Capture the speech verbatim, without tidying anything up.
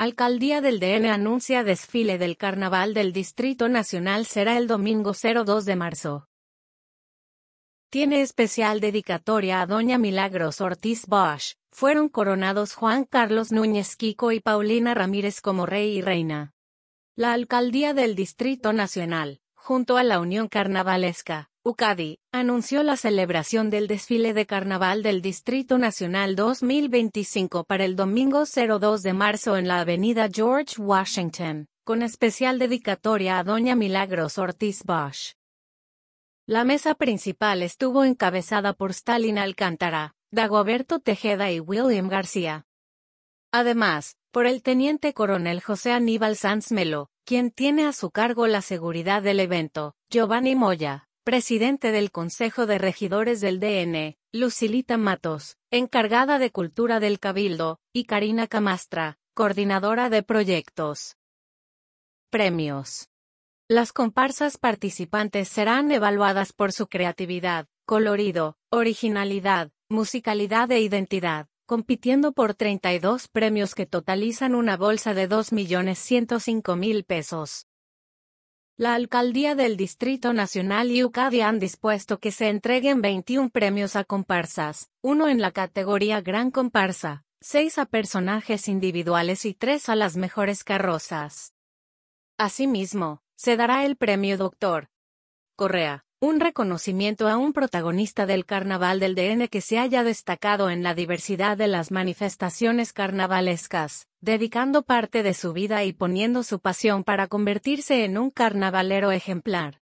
Alcaldía del D N anuncia desfile del Carnaval del Distrito Nacional será el domingo dos de marzo. Tiene especial dedicatoria a Doña Milagros Ortiz Bosch. Fueron coronados Juan Carlos Núñez Quico y Paulina Ramírez como rey y reina. La Alcaldía del Distrito Nacional, junto a la Unión Carnavalesca, UCADI, anunció la celebración del desfile de Carnaval del Distrito Nacional dos mil veinticinco para el domingo dos de marzo en la avenida George Washington, con especial dedicatoria a Doña Milagros Ortiz Bosch. La mesa principal estuvo encabezada por Stalin Alcántara, Dagoberto Tejeda y William García. Además, por el teniente coronel José Aníbal Sanz Melo, quien tiene a su cargo la seguridad del evento, Giovanni Moya, presidente del Consejo de Regidores del D N, Lucilita Matos, encargada de Cultura del Cabildo, y Karina Camastra, coordinadora de proyectos. Premios. Las comparsas participantes serán evaluadas por su creatividad, colorido, originalidad, musicalidad e identidad, compitiendo por treinta y dos premios que totalizan una bolsa de dos millones ciento cinco mil pesos. La Alcaldía del Distrito Nacional y UCADI han dispuesto que se entreguen veintiún premios a comparsas, uno en la categoría Gran Comparsa, seis a personajes individuales y tres a las mejores carrozas. Asimismo, se dará el premio Doctor Correa, un reconocimiento a un protagonista del Carnaval del D N que se haya destacado en la diversidad de las manifestaciones carnavalescas, dedicando parte de su vida y poniendo su pasión para convertirse en un carnavalero ejemplar.